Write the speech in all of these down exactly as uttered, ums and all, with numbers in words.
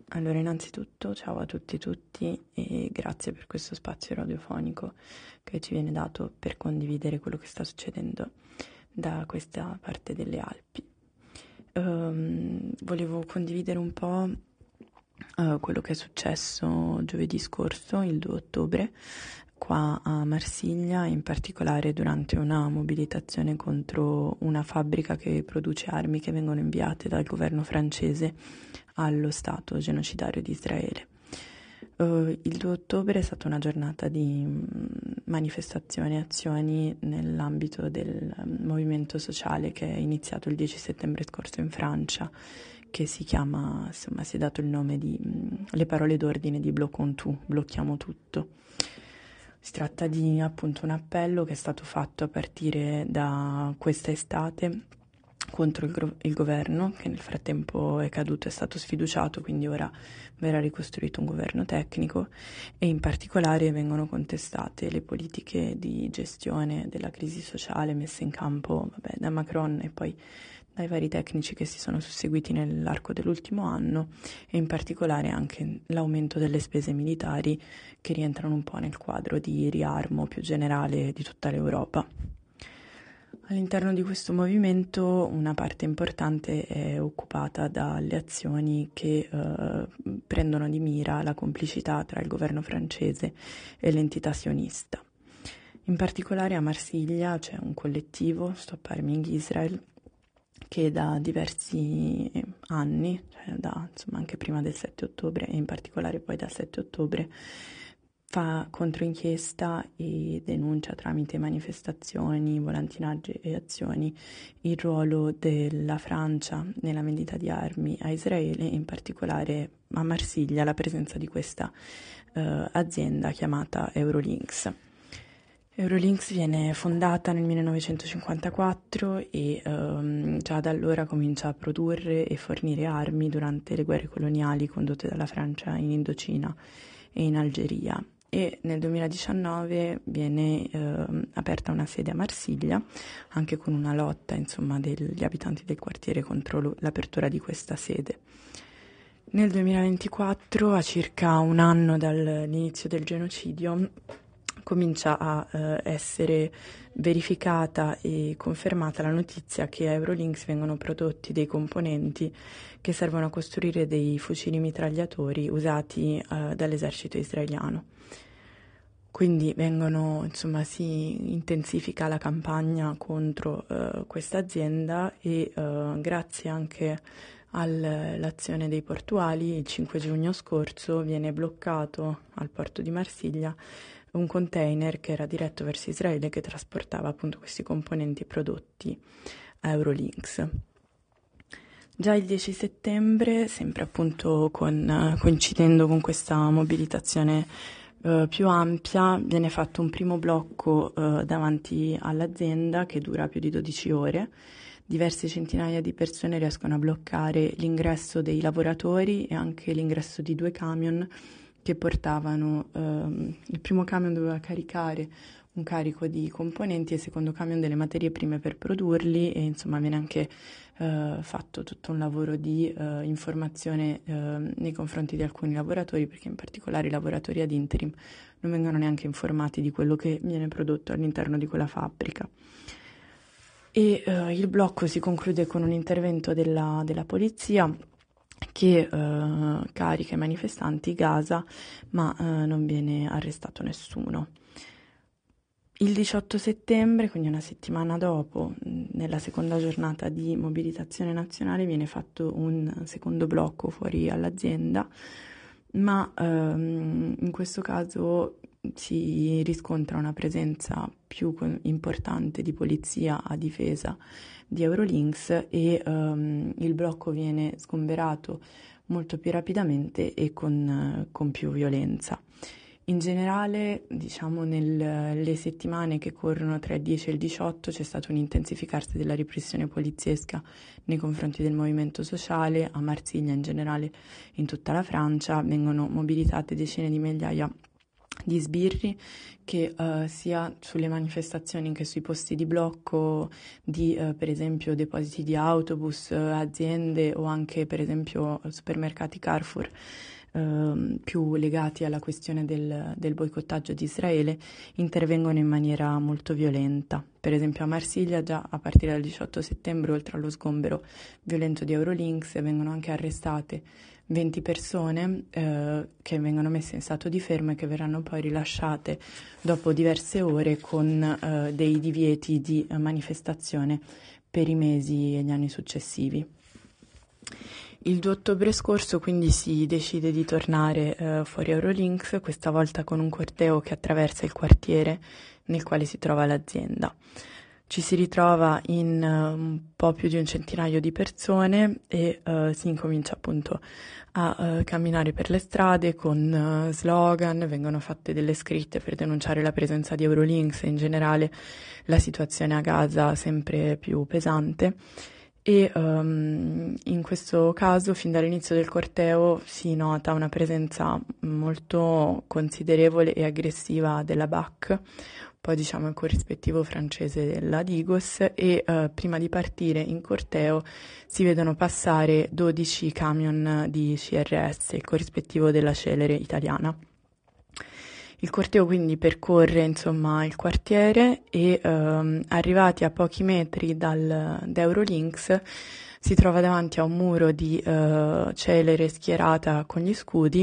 Allora, innanzitutto, ciao a tutti e tutti e grazie per questo spazio radiofonico che ci viene dato per condividere quello che sta succedendo da questa parte delle Alpi. Um, volevo condividere un po' uh, quello che è successo giovedì scorso, il due ottobre, qua a Marsiglia, in particolare durante una mobilitazione contro una fabbrica che produce armi che vengono inviate dal governo francese allo Stato genocidario di Israele. Uh, il due ottobre è stata una giornata di mm, manifestazioni e azioni nell'ambito del um, movimento sociale che è iniziato il dieci settembre scorso in Francia, che si chiama, insomma, si è dato il nome di mm, le parole d'ordine di Bloquons tout, blocchiamo tutto. Si tratta di appunto un appello che è stato fatto a partire da questa estate contro il, gro- il governo, che nel frattempo è caduto, è stato sfiduciato, quindi ora verrà ricostruito un governo tecnico, e in particolare vengono contestate le politiche di gestione della crisi sociale messe in campo, vabbè, da Macron e poi dai vari tecnici che si sono susseguiti nell'arco dell'ultimo anno, e in particolare anche l'aumento delle spese militari che rientrano un po' nel quadro di riarmo più generale di tutta l'Europa. All'interno di questo movimento una parte importante è occupata dalle azioni che eh, prendono di mira la complicità tra il governo francese e l'entità sionista. In particolare a Marsiglia c'è un collettivo, Stop Arming Israel, che da diversi anni, cioè da, insomma, anche prima del sette ottobre e in particolare poi dal sette ottobre, fa controinchiesta e denuncia tramite manifestazioni, volantinaggi e azioni il ruolo della Francia nella vendita di armi a Israele, in particolare a Marsiglia la presenza di questa eh, azienda chiamata Eurolinks. Eurolinks viene fondata nel millenovecentocinquantaquattro e ehm, già da allora comincia a produrre e fornire armi durante le guerre coloniali condotte dalla Francia in Indocina e in Algeria. E nel duemiladiciannove viene ehm, aperta una sede a Marsiglia, anche con una lotta, insomma, degli abitanti del quartiere contro lo- l'apertura di questa sede. Nel duemilaventiquattro, a circa un anno dall'inizio del genocidio, comincia a eh, essere verificata e confermata la notizia che a Eurolinks vengono prodotti dei componenti che servono a costruire dei fucili mitragliatori usati eh, dall'esercito israeliano. Quindi vengono, insomma, si intensifica la campagna contro eh, questa azienda e eh, grazie anche all'azione dei portuali, il cinque giugno scorso viene bloccato al porto di Marsiglia un container che era diretto verso Israele che trasportava appunto questi componenti prodotti a Eurolinks. Già il dieci settembre, sempre appunto con, coincidendo con questa mobilitazione eh, più ampia, viene fatto un primo blocco eh, davanti all'azienda che dura più di dodici ore. Diverse centinaia di persone riescono a bloccare l'ingresso dei lavoratori e anche l'ingresso di due camion che portavano, ehm, il primo camion doveva caricare un carico di componenti e il secondo camion delle materie prime per produrli, e insomma viene anche eh, fatto tutto un lavoro di eh, informazione eh, nei confronti di alcuni lavoratori, perché in particolare i lavoratori ad interim non vengono neanche informati di quello che viene prodotto all'interno di quella fabbrica. E eh, il blocco si conclude con un intervento della, della polizia che eh, carica i manifestanti Gaza, ma eh, non viene arrestato nessuno. Il diciotto settembre, quindi una settimana dopo, nella seconda giornata di mobilitazione nazionale, viene fatto un secondo blocco fuori all'azienda, ma ehm, in questo caso si riscontra una presenza più importante di polizia a difesa di Eurolinks e ehm, il blocco viene sgomberato molto più rapidamente e con, con più violenza. In generale, diciamo, nelle settimane che corrono tra il dieci e il diciotto c'è stato un intensificarsi della repressione poliziesca nei confronti del movimento sociale. A Marsiglia, in generale in tutta la Francia, vengono mobilitate decine di migliaia di sbirri, che uh, sia sulle manifestazioni che sui posti di blocco di uh, per esempio depositi di autobus, uh, aziende o anche per esempio supermercati Carrefour, uh, più legati alla questione del, del boicottaggio di Israele, intervengono in maniera molto violenta. Per esempio a Marsiglia già a partire dal diciotto settembre, oltre allo sgombero violento di Eurolinks, vengono anche arrestate venti persone eh, che vengono messe in stato di fermo e che verranno poi rilasciate dopo diverse ore con eh, dei divieti di eh, manifestazione per i mesi e gli anni successivi. Il due ottobre scorso quindi si decide di tornare eh, fuori Eurolinks, questa volta con un corteo che attraversa il quartiere nel quale si trova l'azienda. Ci si ritrova in uh, un po' più di un centinaio di persone e uh, si incomincia appunto a uh, camminare per le strade con uh, slogan, vengono fatte delle scritte per denunciare la presenza di Eurolinks e in generale la situazione a Gaza sempre più pesante. E um, in questo caso, fin dall'inizio del corteo, si nota una presenza molto considerevole e aggressiva della B A C, poi diciamo il corrispettivo francese della Digos, e uh, prima di partire in corteo si vedono passare dodici camion di C R S, il corrispettivo della Celere italiana. Il corteo quindi percorre insomma il quartiere e um, arrivati a pochi metri dal, da Eurolinks si trova davanti a un muro di uh, Celere schierata con gli scudi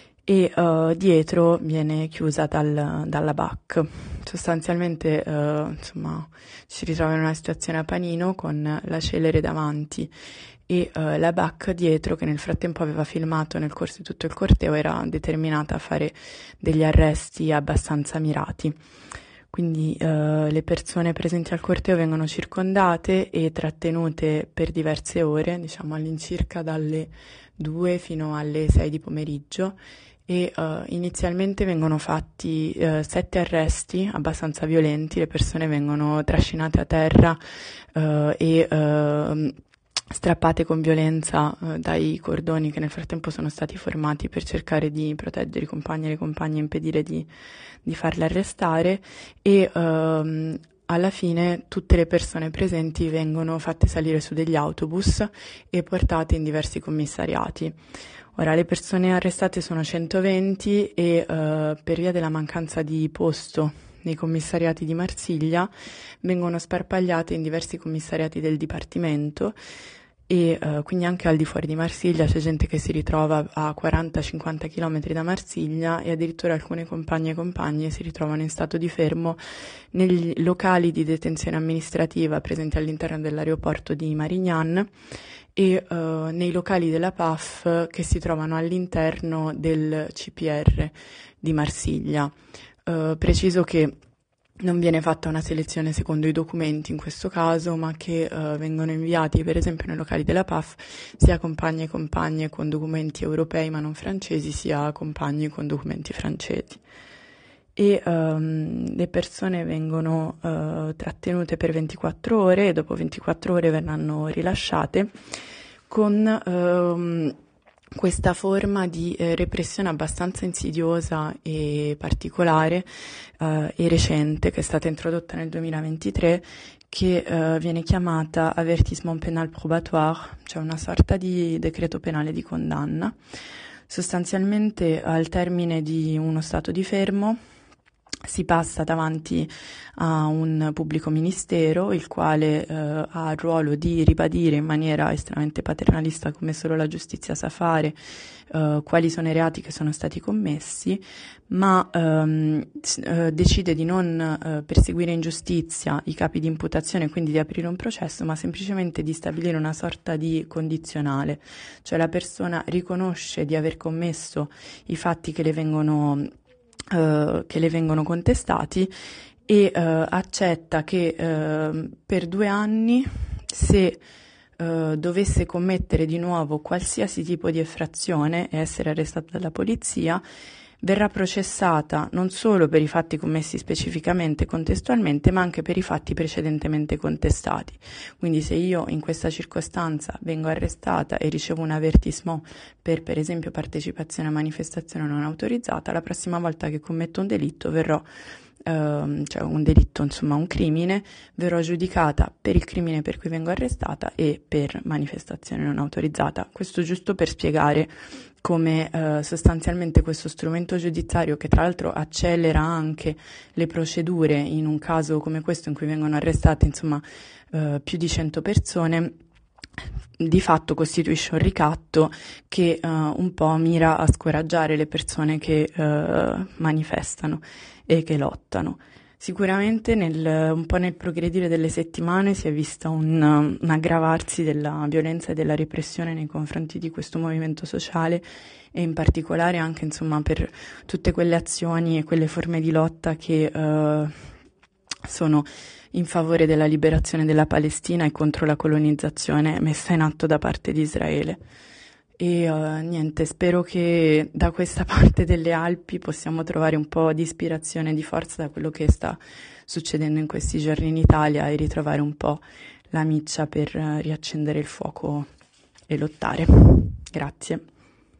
e uh, dietro viene chiusa dal, dalla B A C. Sostanzialmente uh, insomma ci si ritrova in una situazione a panino con la Celere davanti e uh, la B A C dietro, che nel frattempo aveva filmato nel corso di tutto il corteo, era determinata a fare degli arresti abbastanza mirati. Quindi uh, le persone presenti al corteo vengono circondate e trattenute per diverse ore, diciamo all'incirca dalle due fino alle sei di pomeriggio, e uh, inizialmente vengono fatti uh, sette arresti abbastanza violenti, le persone vengono trascinate a terra uh, e uh, strappate con violenza uh, dai cordoni che nel frattempo sono stati formati per cercare di proteggere i compagni e le compagne e impedire di, di farle arrestare, e uh, alla fine tutte le persone presenti vengono fatte salire su degli autobus e portate in diversi commissariati. Ora, le persone arrestate sono centoventi e uh, per via della mancanza di posto nei commissariati di Marsiglia vengono sparpagliate in diversi commissariati del Dipartimento e uh, quindi anche al di fuori di Marsiglia c'è gente che si ritrova a quaranta cinquanta chilometri da Marsiglia e addirittura alcune compagne e compagni si ritrovano in stato di fermo negli locali di detenzione amministrativa presenti all'interno dell'aeroporto di Marignan e uh, nei locali della P A F che si trovano all'interno del C P R di Marsiglia. Uh, preciso che non viene fatta una selezione secondo i documenti in questo caso, ma che uh, vengono inviati per esempio nei locali della P A F sia compagni e compagne con documenti europei ma non francesi, sia compagni con documenti francesi. E um, le persone vengono uh, trattenute per ventiquattro ore e dopo ventiquattro ore verranno rilasciate con um, questa forma di eh, repressione abbastanza insidiosa e particolare eh, e recente che è stata introdotta nel duemilaventitré, che eh, viene chiamata avertissement pénal probatoire, cioè una sorta di decreto penale di condanna. Sostanzialmente al termine di uno stato di fermo si passa davanti a un pubblico ministero, il quale eh, ha il ruolo di ribadire in maniera estremamente paternalista, come solo la giustizia sa fare, eh, quali sono i reati che sono stati commessi, ma ehm, eh, decide di non eh, perseguire in giustizia i capi di imputazione, quindi di aprire un processo, ma semplicemente di stabilire una sorta di condizionale, cioè la persona riconosce di aver commesso i fatti che le vengono Uh, che le vengono contestati e uh, accetta che uh, per due anni, se uh, dovesse commettere di nuovo qualsiasi tipo di effrazione e essere arrestata dalla polizia, verrà processata non solo per i fatti commessi specificamente e contestualmente, ma anche per i fatti precedentemente contestati. Quindi se io in questa circostanza vengo arrestata e ricevo un avertissement per per esempio partecipazione a manifestazione non autorizzata, la prossima volta che commetto un delitto verrò Uh, cioè un delitto, insomma un crimine, verrò giudicata per il crimine per cui vengo arrestata e per manifestazione non autorizzata. Questo giusto per spiegare come uh, sostanzialmente questo strumento giudiziario, che tra l'altro accelera anche le procedure in un caso come questo in cui vengono arrestate insomma uh, più di cento persone, di fatto costituisce un ricatto che uh, un po' mira a scoraggiare le persone che uh, manifestano e che lottano. Sicuramente nel, un po' nel progredire delle settimane si è vista un, un aggravarsi della violenza e della repressione nei confronti di questo movimento sociale e in particolare anche insomma per tutte quelle azioni e quelle forme di lotta che uh, sono in favore della liberazione della Palestina e contro la colonizzazione messa in atto da parte di Israele. E uh, niente, spero che da questa parte delle Alpi possiamo trovare un po' di ispirazione e di forza da quello che sta succedendo in questi giorni in Italia e ritrovare un po' la miccia per uh, riaccendere il fuoco e lottare. Grazie.